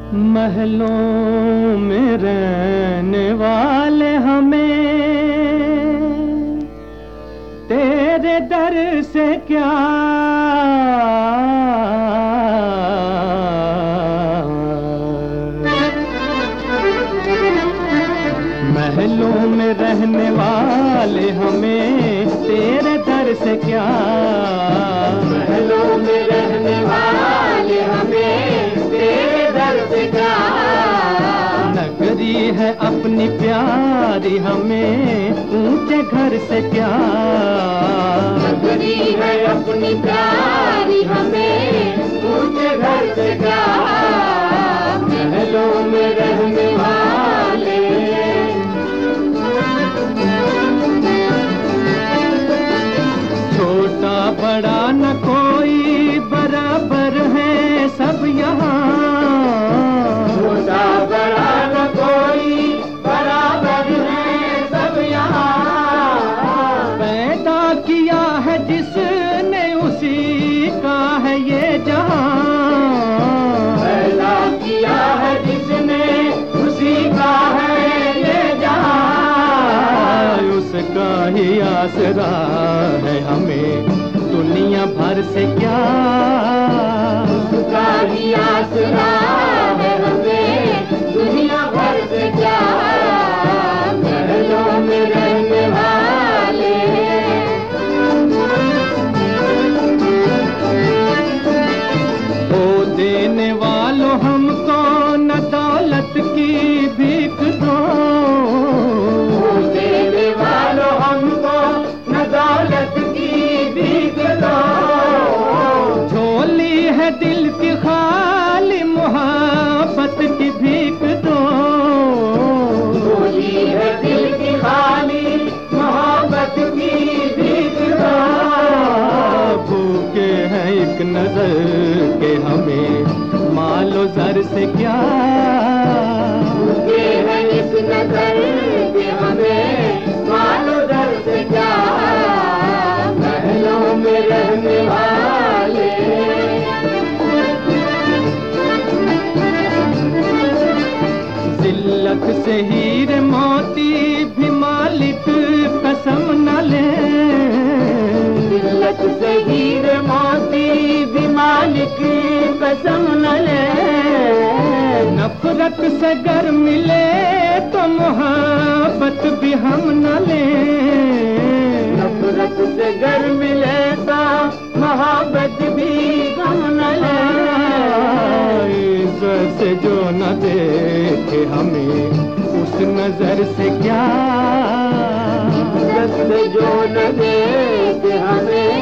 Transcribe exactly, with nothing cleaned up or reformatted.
महलों में रहने वाले हमें तेरे दर से क्या महलों में रहने वाले हमें तेरे दर से क्या महलों में रहने वाले हमें तेरे दर से क्या नगरी है अपनी प्यारी हमें ऊंचे घर से क्या नगरी है अपनी प्यारी हमें ऊंचे घर से क्या महलों में रहने वाले छोटा बड़ा न कोई बराबर है सब यहाँ छोटा बड़ा न कोई बराबर है सब यहाँ पैदा किया है जिसने उसी का है ये जहाँ पैदा किया है जिसने उसी का है ये जहाँ उसका ही आसरा है हमें दुनिया भर से क्या उसका ही आसरा है हमें दुनिया भर से क्या महलों में रहने वाले ओ देने वालों हमको न दौलत की भीख दो देने वालों हमको न दौलत की भीख दो झोली है दिल की खाली मोहब्बत की भीख दो झोली है दिल की खाली मोहब्बत की भीख दो भूखे हैं एक नजर के हमें मालो जर से क्या भूखे हैं एक नजर के हमें मालो दर से क्या महलों में रहने वाले जिल्लत से हीरे मोती भी मालिक कसम न ले जिल्लत से हीरे मोती भी मालिक कसम न ले नफरत से गर मिले तो मोहब्बत भी हम न ले नफरत से गर मिले तो मोहब्बत भी हम न ले इज्जत से जो न देखे हमें उस नजर से क्या इज्जत से जो न देखे हमें